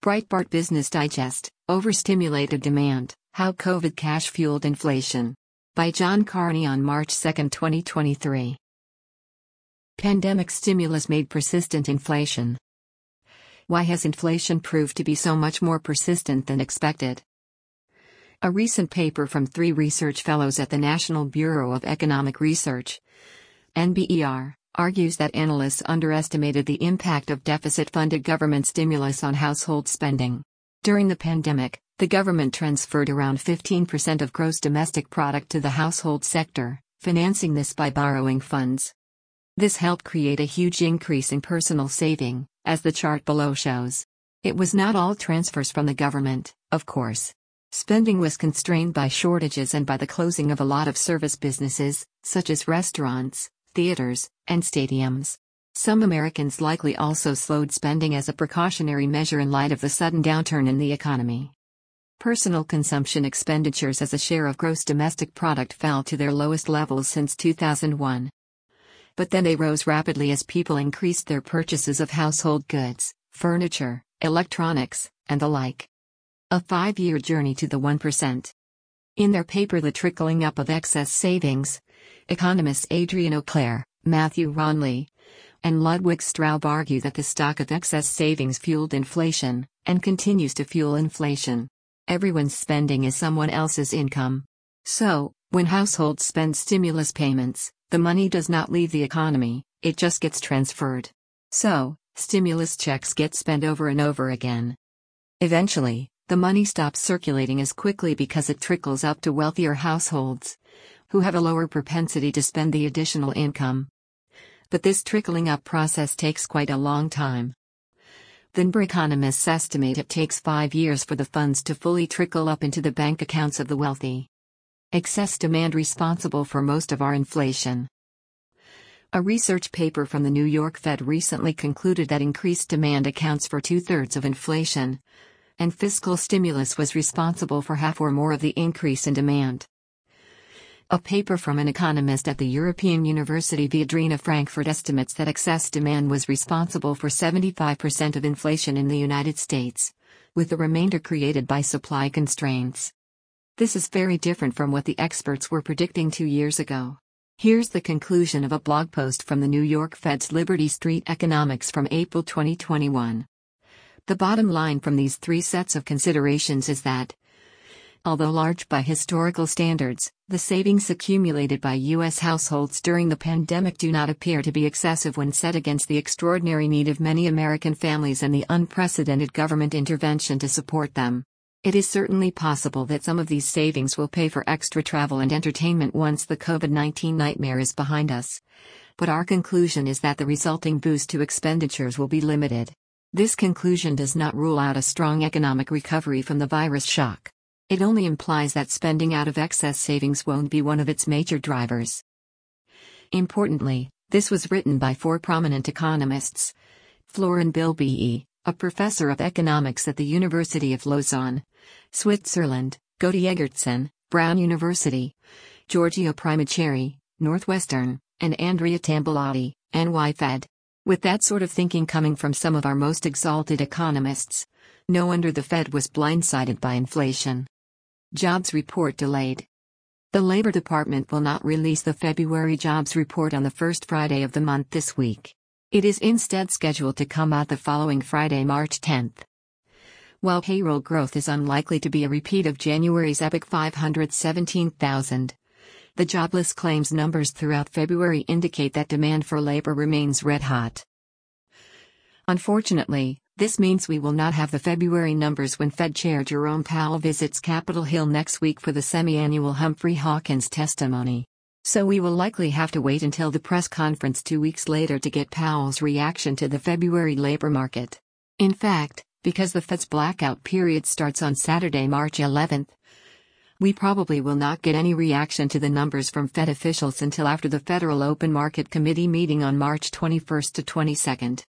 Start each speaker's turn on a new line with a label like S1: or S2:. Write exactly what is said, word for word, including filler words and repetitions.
S1: Breitbart Business Digest, Overstimulated Demand, How COVID Cash Fueled Inflation. By John Carney on March second, twenty twenty-three. Pandemic stimulus made persistent inflation. Why has inflation proved to be so much more persistent than expected? A recent paper from three research fellows at the National Bureau of Economic Research, N B E R, argues that analysts underestimated the impact of deficit-funded government stimulus on household spending. During the pandemic, the government transferred around fifteen percent of gross domestic product to the household sector, financing this by borrowing funds. This helped create a huge increase in personal saving, as the chart below shows. It was not all transfers from the government, of course. Spending was constrained by shortages and by the closing of a lot of service businesses, such as restaurants, theaters, and stadiums. Some Americans likely also slowed spending as a precautionary measure in light of the sudden downturn in the economy. Personal consumption expenditures as a share of gross domestic product fell to their lowest levels since two thousand one. But then they rose rapidly as people increased their purchases of household goods, furniture, electronics, and the like. A five-year journey to the one percent. In their paper The Trickling Up of Excess Savings, economists Adrian Auclair, Matthew Ronley, and Ludwig Straub argue that the stock of excess savings fueled inflation, and continues to fuel inflation. Everyone's spending is someone else's income. So, when households spend stimulus payments, the money does not leave the economy, it just gets transferred. So, stimulus checks get spent over and over again. Eventually, the money stops circulating as quickly because it trickles up to wealthier households, who have a lower propensity to spend the additional income. But this trickling up process takes quite a long time. The N B R economists estimate it takes five years for the funds to fully trickle up into the bank accounts of the wealthy. Excess demand responsible for most of our inflation. A research paper from the New York Fed recently concluded that increased demand accounts for two-thirds of inflation, and fiscal stimulus was responsible for half or more of the increase in demand. A paper from an economist at the European University Viadrina Frankfurt estimates that excess demand was responsible for seventy-five percent of inflation in the United States, with the remainder created by supply constraints. This is very different from what the experts were predicting two years ago. Here's the conclusion of a blog post from the New York Fed's Liberty Street Economics from April twenty twenty-one. The bottom line from these three sets of considerations is that, although large by historical standards, the savings accumulated by U S households during the pandemic do not appear to be excessive when set against the extraordinary need of many American families and the unprecedented government intervention to support them. It is certainly possible that some of these savings will pay for extra travel and entertainment once the COVID nineteen nightmare is behind us. But our conclusion is that the resulting boost to expenditures will be limited. This conclusion does not rule out a strong economic recovery from the virus shock. It only implies that spending out of excess savings won't be one of its major drivers. Importantly, this was written by four prominent economists: Florian Bilbey, a professor of economics at the University of Lausanne, Switzerland; Goti Egertsen, Brown University; Giorgio Primacheri, Northwestern; and Andrea Tambulotti, N Y Fed. With that sort of thinking coming from some of our most exalted economists, no wonder the Fed was blindsided by inflation. Jobs report delayed. The Labor Department will not release the February jobs report on the first Friday of the month this week. It is instead scheduled to come out the following Friday, March tenth. While payroll growth is unlikely to be a repeat of January's epic five hundred seventeen thousand, the jobless claims numbers throughout February indicate that demand for labor remains red hot. Unfortunately, this means we will not have the February numbers when Fed Chair Jerome Powell visits Capitol Hill next week for the semi-annual Humphrey Hawkins testimony. So we will likely have to wait until the press conference two weeks later to get Powell's reaction to the February labor market. In fact, because the Fed's blackout period starts on Saturday, March eleventh, we probably will not get any reaction to the numbers from Fed officials until after the Federal Open Market Committee meeting on March twenty-first to twenty-second.